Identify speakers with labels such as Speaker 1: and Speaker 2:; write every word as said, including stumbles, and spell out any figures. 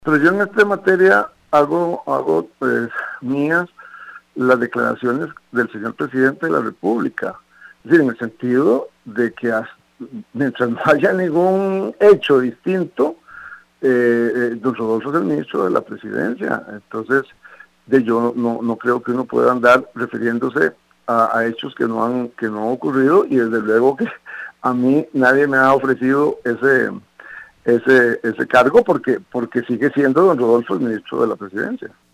Speaker 1: Pero yo en esta materia hago, hago pues mías las declaraciones del señor presidente de la República. Es decir, en el sentido de que hasta, mientras no haya ningún hecho distinto, eh, eh, don Rodolfo es el ministro de la Presidencia. Entonces, de yo no, no creo que uno pueda andar refiriéndose a, a hechos que no han que no han ocurrido, y desde luego que a mí nadie me ha ofrecido ese ese ese cargo porque porque sigue siendo don Rodolfo el ministro de la Presidencia.